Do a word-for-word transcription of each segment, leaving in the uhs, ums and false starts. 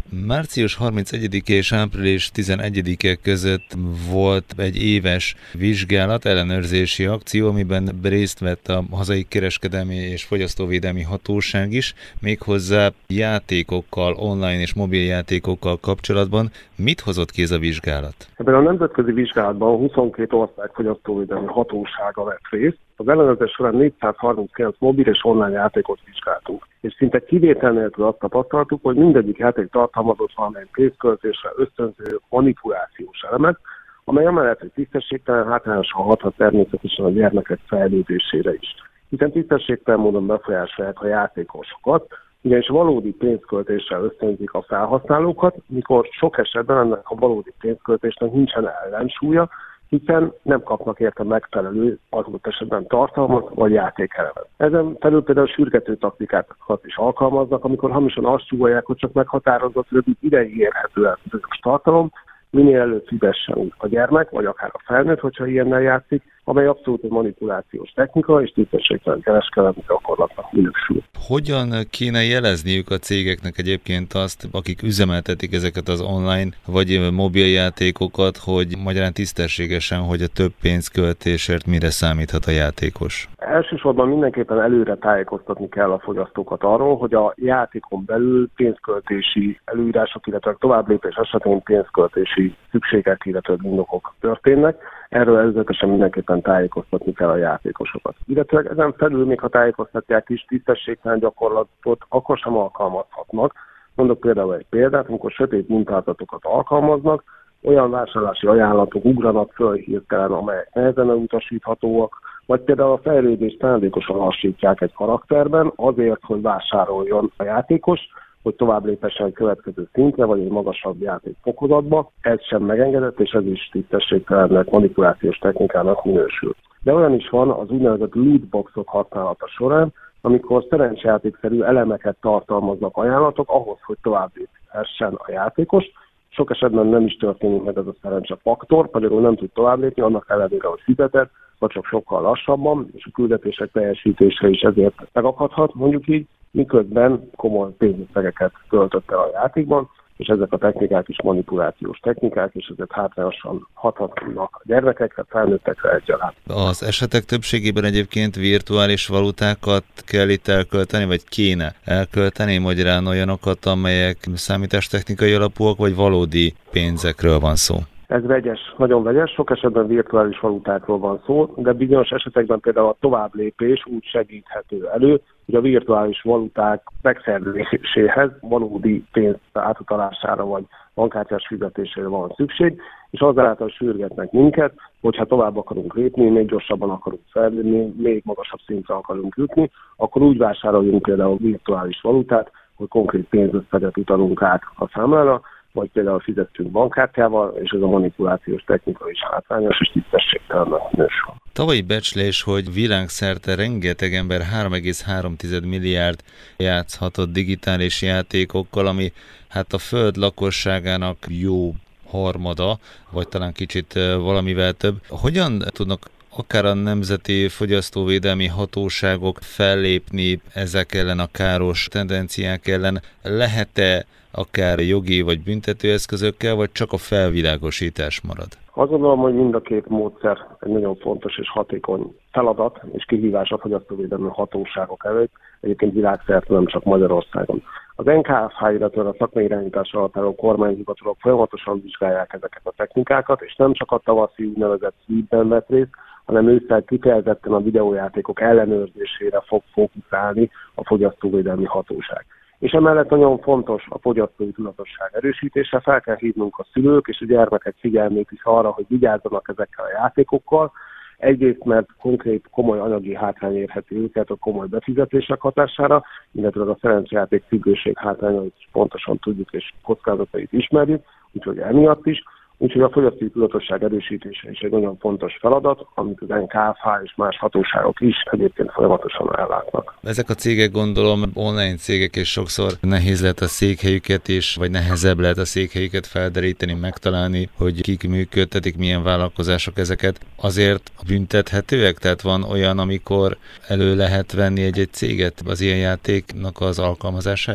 Március harmincegyedike és április tizenegyedike között volt egy éves vizsgálat, ellenőrzési akció, amiben részt vett a hazai kereskedelmi és fogyasztóvédelmi hatóság is, méghozzá játékokkal, online és mobiljátékokkal kapcsolatban. Mit hozott ki ez a vizsgálat? Ebben a nemzetközi vizsgálatban huszonkét ország fogyasztóvédelmi hatósága vett részt. Az ellenőrzés során négyszázharminckilenc mobil és online játékot vizsgáltunk. És szinte kivétel nélkül azt tapasztaltuk, hogy mindegyik játék tartalmazott valamely pénzköltésre ösztönző manipulációs elemet, amely amellett, hogy tisztességtelen, hátrányosan hathat természetesen a gyermekek fejlődésére is. Hiszen tisztességtelen módon befolyásolják a játékosokat, ugyanis valódi pénzköltéssel ösztönzik a felhasználókat, mikor sok esetben ennek a valódi pénzköltésnek nincsen ellensúlya, hiszen nem kapnak érte megfelelő adott esetben tartalmat vagy játékelemet. Ezen felül például sürgető taktikákat is alkalmaznak, amikor hamisan azt súgolják, hogy csak meghatározott rövid ideig érhető el bizonyos tartalom, minél előbb fizessen a gyermek, vagy akár a felnőtt, hogyha ilyennel játszik, amely abszolút egy manipulációs technika és tisztességtelen kereskedelmi gyakorlatnak minősül. Hogyan kéne jelezniük a cégeknek egyébként azt, akik üzemeltetik ezeket az online vagy mobiljátékokat, hogy magyarán tisztességesen, hogy a több pénzköltésért mire számíthat a játékos? Elsősorban mindenképpen előre tájékoztatni kell a fogyasztókat arról, hogy a játékon belül pénzköltési előírások, illetve továbblépés esetén pénzköltési szükségek, illetve indokok történnek. Erről előzetesen mindenképpen tájékoztatni kell a játékosokat. Illetve ezen felül még ha tájékoztatják is, tisztességtelen gyakorlatot akkor sem alkalmazhatnak. Mondok például egy példát, amikor sötét mintázatokat alkalmaznak, olyan vásárlási ajánlatok ugranak föl hirtelen, amelyek nehezen elutasíthatóak, vagy például a fejlődést szándékosan lassítják egy karakterben azért, hogy vásároljon a játékos, hogy tovább lépessen egy következő szintre, vagy egy magasabb játékfokozatba. Ez sem megengedett, és ez is tisztességtelennek, manipulációs technikának minősül. De olyan is van az úgynevezett lootboxok használata során, amikor szerencsejátékszerű elemeket tartalmaznak ajánlatok ahhoz, hogy tovább léphessen a játékos. Sok esetben nem is történik meg ez a szerencsefaktor, magyarul nem tud tovább lépni, annak ellenére, hogy fizetett, vagy csak sokkal lassabban, és a küldetések teljesítése is ezért megakadhat, mondjuk így, miközben komoly pénzösszegeket költött el a játékban, és ezek a technikák is manipulációs technikák, és ezek hátrányosan hathatnak a gyermekekre, felnőttekre egyaránt. Az esetek többségében egyébként virtuális valutákat kell itt elkölteni, vagy kéne elkölteni, magyarán olyanokat, amelyek számítástechnikai alapúak, vagy valódi pénzekről van szó? Ez vegyes, nagyon vegyes, sok esetben virtuális valutákról van szó, de bizonyos esetekben például a továbblépés úgy segíthető elő, hogy a virtuális valuták megszerzéséhez valódi pénz átutalására vagy bankkártyás fizetésére van szükség, és azáltal sürgetnek minket, hogyha tovább akarunk lépni, még gyorsabban akarunk fejlődni, még magasabb szintre akarunk jutni, akkor úgy vásároljunk például virtuális valutát, hogy konkrét pénzösszeget utalunk át a számlára, vagy például fizettünk bankkártyával, és ez a manipulációs technika is hátrányos és tisztességtelennek minősül. Tavalyi becslés, hogy világszerte rengeteg ember három egész három milliárd játszhatott digitális játékokkal, ami hát a föld lakosságának jó harmada, vagy talán kicsit valamivel több. Hogyan tudnak akár a nemzeti fogyasztóvédelmi hatóságok fellépni ezek ellen a káros tendenciák ellen? Lehet-e akár jogi vagy büntetőeszközökkel, vagy csak a felvilágosítás marad? Azt gondolom, hogy mind a két módszer egy nagyon fontos és hatékony feladat és kihívás a fogyasztóvédelmi hatóságok előtt, egyébként világszerte, nem csak Magyarországon. Az en ká ef há, illetve a szakmai irányítás alatt álló kormányhivatalok folyamatosan vizsgálják ezeket a technikákat, és nem csak a tavaszi úgynevezett szívben vett részt, hanem ősszel kifejezetten a videójátékok ellenőrzésére fog fókuszálni a fogyasztóvédelmi hatóság. És emellett nagyon fontos a fogyasztói tudatosság erősítése, fel kell hívnunk a szülők és a gyermekek figyelmét is arra, hogy vigyázzanak ezekkel a játékokkal. Egyrészt, mert konkrét komoly anyagi hátrány érheti őket a komoly befizetések hatására, illetve a szerencsejáték függőség hátrányait is pontosan tudjuk és kockázatait ismerjük, úgyhogy emiatt is. Úgyhogy a fogyasztói tudatosság erősítése is egy nagyon fontos feladat, amit az en ká ef há és más hatóságok is egyébként folyamatosan ellátnak. Ezek a cégek, gondolom, online cégek, és sokszor nehéz lehet a székhelyüket is, vagy nehezebb lehet a székhelyüket felderíteni, megtalálni, hogy kik működtetik, milyen vállalkozások ezeket. Azért büntethetőek? Tehát van olyan, amikor elő lehet venni egy-egy céget az ilyen játéknak az alkalmazásáért?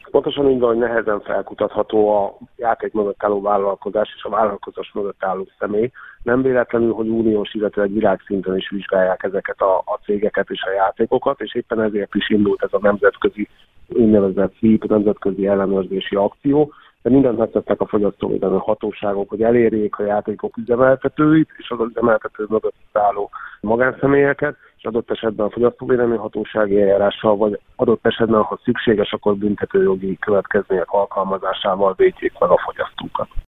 Pontosan így van, hogy nehezen felkutatható a játék mögött álló vállalkozás és a vállalkozás mögött álló személy. Nem véletlenül, hogy uniós, illetve egy világszinten is vizsgálják ezeket a, a cégeket és a játékokat, és éppen ezért is indult ez a nemzetközi úgynevezett szép nemzetközi ellenőrzési akció, de mindent megtettek a fogyasztóvédelmi hatóságok, hogy elérjék a játékok üzemeltetőit és az üzemeltető mögött álló magánszemélyeket, és adott esetben a fogyasztóvédelmi hatósági eljárással, vagy adott esetben, ha szükséges, akkor büntetőjogi következmények alkalmazásával védjék meg a fogyasztókat.